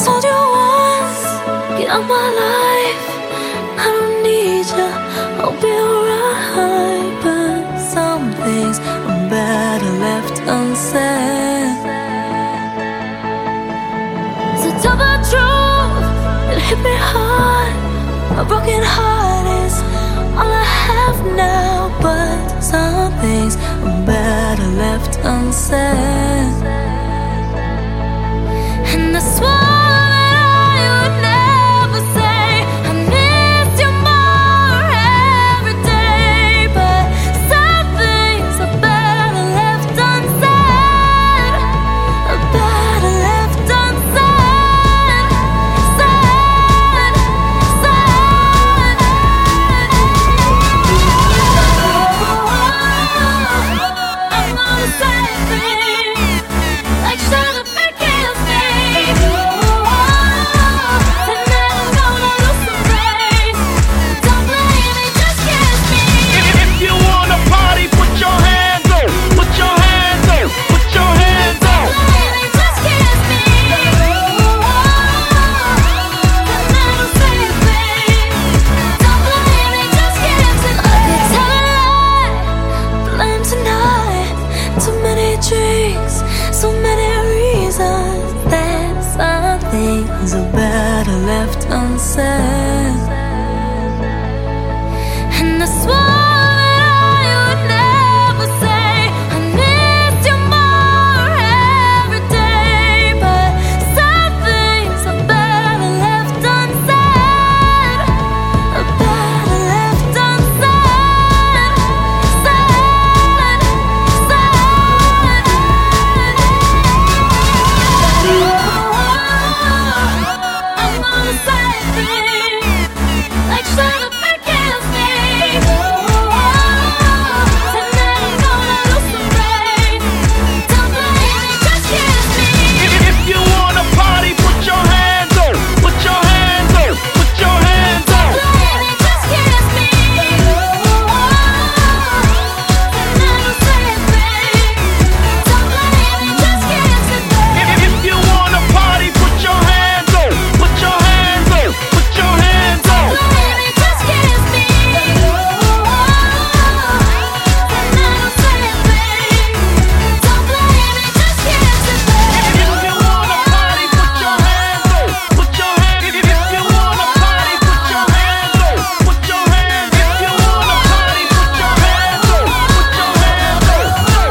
told you once, get out my life. I don't need you, I'll be alright. But some things are better left unsaid. To tell the truth, it hit me hard. A broken heart is all I have now. But some things are better left unsaid. And I swore that I would never say I miss you more every day. But some things are better left unsaid. Are better left unsaid. Said, said. I'm gonna say things like shut up and kiss me. So many reasons that some things are better left unsaid. And I swore that I would never say I miss you more every day. But some things are better left unsaid. Are better left unsaid. Said, said. I'm gonna say things like shut up and kiss me. Tonight I'm gonna lose some weight. Don't believe me, just kiss me. If you wanna party, put your hands up. Put your hands up. Put your hands up. Don't believe me, just kiss me. Tonight I'm saying things. Don't believe me, just kiss me. If you wanna party, put your hands up. Put your hands up. Put your hands up. Don't believe me, just kiss me. Tonight I'm saying things. Don't believe me, just kiss me. If you wanna party, put your hands up. Put your hands. If you wanna party, put your hands up. Put your hands. If you wanna party, put your hands up. Put your hands up.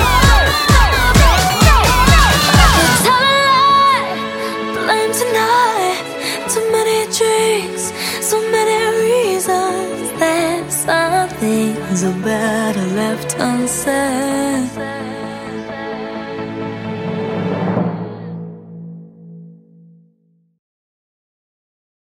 Tell a lie, blame tonight. Too many drinks, so many reasons that some things are better left unsaid.